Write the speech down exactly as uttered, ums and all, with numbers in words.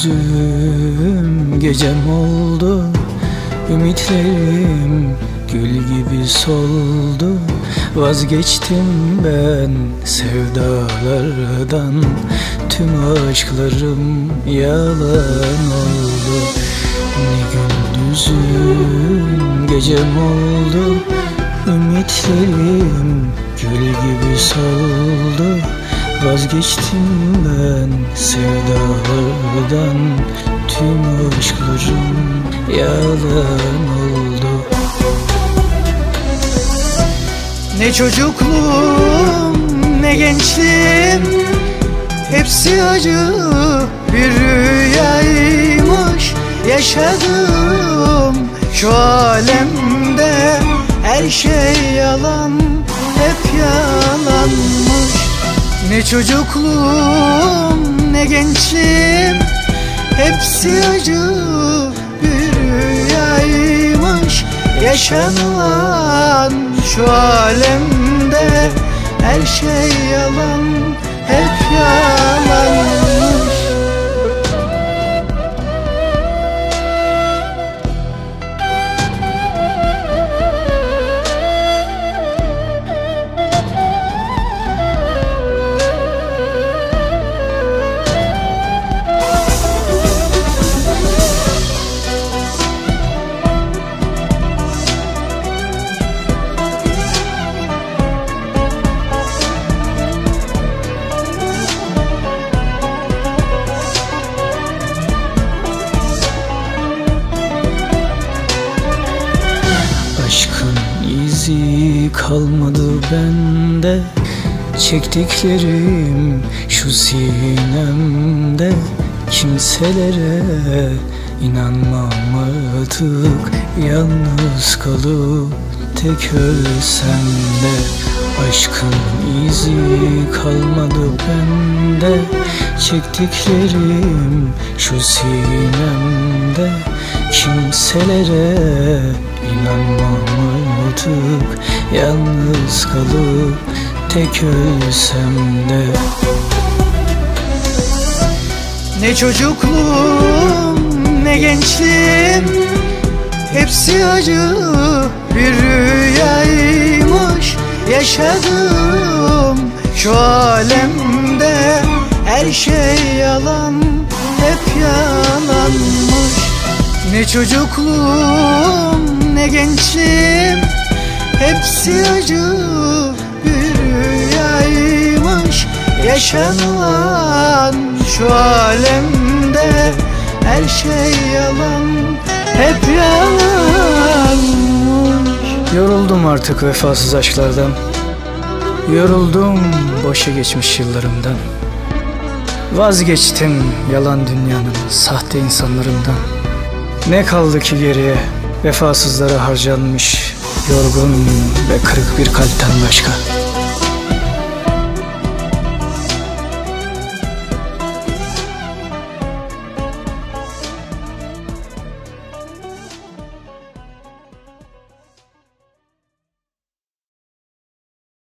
gündüzüm gecem oldu, ümitlerim gül gibi soldu. Vazgeçtim ben sevdalardan, tüm aşklarım yalan oldu. Ne gündüzüm gecem oldu, ümitlerim gül gibi soldu. Vazgeçtim ben sevdalardan, tüm aşklarım yalan oldu. Ne çocukluğum ne gençliğim, hepsi acı bir rüyaymış. Yaşadım şu alemde, her şey yalan, hep yalanmış. Ne çocukluğum ne gençliğim, hepsi acı bir rüyaymış. Yaşanılan şu alemde, her şey yalan, hep yalanmış. Aşkın izi kalmadı bende, çektiklerim şu sinemde. Kimselere inanmam artık, yalnız kalıp tek ölsem de. Aşkın izi kalmadı bende, çektiklerim şu sinemde. Kimselere inanmam artık, yalnız kalıp tek ölsem de. Ne çocukluğum ne gençliğim, hepsi acı bir rüyaymış. Yaşadım şu alemde, her şey yalan, hep yalanmış. Ne çocukluğum ne gençliğim, hepsi acı bir rüyaymış. Yaşanılan şu alemde, her şey yalan, hep yalanmış. Yoruldum artık vefasız aşklardan, yoruldum boşa geçmiş yıllarımdan. Vazgeçtim yalan dünyanın sahte insanlarından. Ne kaldı ki geriye vefasızlara harcanmış yorgun ve kırık bir kalpten başka?